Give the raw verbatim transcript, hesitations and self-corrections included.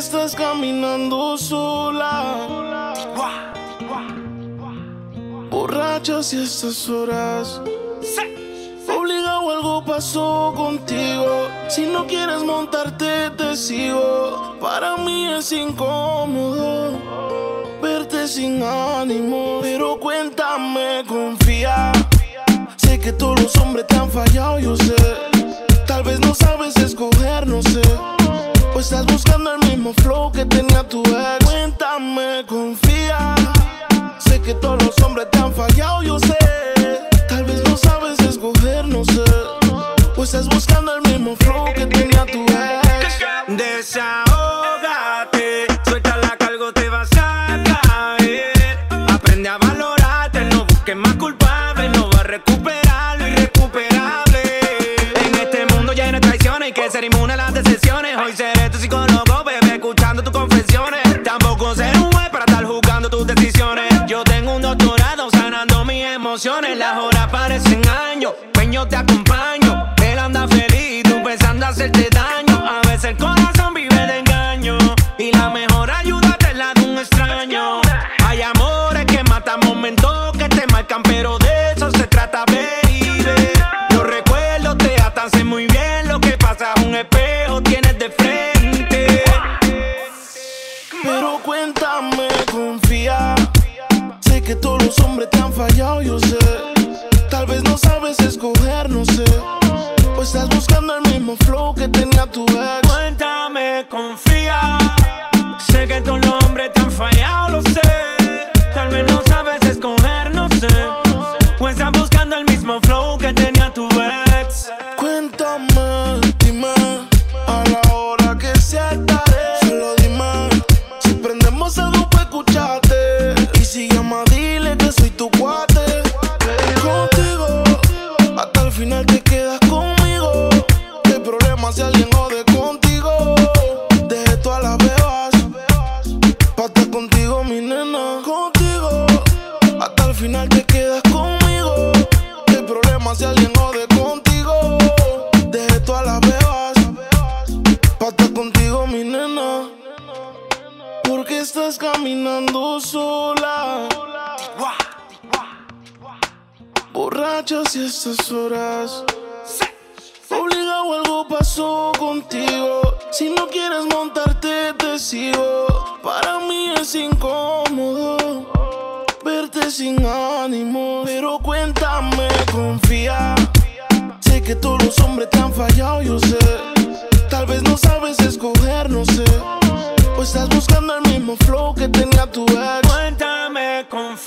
estás caminando sola, borracha si estas horas. Obligado, algo pasó contigo. Si no quieres montarte, te sigo. Para mí es incómodo verte sin ánimo, pero cuéntame, confía. Sé que todos los hombres te han fallado, yo sé. Tal vez no sabes escoger, no sé, pues estás buscando el mismo flow que tenía tu ex. Cuéntame, confía. Sé que todos los hombres te han fallado, yo sé. Tal vez no sabes escoger, no sé, pues estás buscando el mismo flow que tenía tu ex. Desahógate, suelta la cargo, te vas a caer. Aprende a valorarte, no busques más culpables. No vas a recuperar lo irrecuperable. En este mundo lleno de traiciones, hay que ser inmune a las decepciones. Hoy seré tu psicólogo, bebé, escuchando tus confesiones. Tampoco seré un juez para estar juzgando tus decisiones. Yo tengo un doctorado sanando mis emociones. Las horas parecen años, pues yo te acompaño. Él anda feliz, tú pensando hacerte daño. A veces el corazón vive de engaño y la mejor ayuda es la de un extraño. Hay amores que matan, momentos que te marcan, pero de eso se trata, baby. Los recuerdos te atan, sé muy bien lo que pasa. Un espejo tienes de frente. Pero cuéntame, confía. Sé que todos los hombres te han fallado, yo sé. Tal vez no sabes escoger, no sé, pues estás buscando el mismo flow que tenía tu ex. Cuéntame, confía. Sé que todos los hombres te han fallado, lo sé. Tal vez no sabes escoger, no sé, pues estás buscando el mismo flow que tenía tu ex. Cuéntame, dime, a la hora que sea estaré. Solo dime, si prendemos algo pa' escucharte. Y si llama, dile que soy tu cuate. Contigo, hasta el final te quedas conmigo. ¿Qué problema si alguien jode contigo? Dejé todas las bebas pa' estar contigo, mi nena. Contigo, hasta el final te quedas conmigo. ¿Qué problema si alguien jode contigo? Dejé todas las bebas pa' estar contigo, mi nena. ¿Por qué estás caminando sola, borracha si estas horas? Obligado, algo pasó contigo. Si no quieres montarte, te sigo. Para mí es incómodo verte sin ánimo, pero cuéntame, confía. Sé que todos los hombres te han fallado, yo sé. Tal vez no sabes escoger, no sé, pues estás buscando el mismo flow que tenía tu ex. Cuéntame, confía.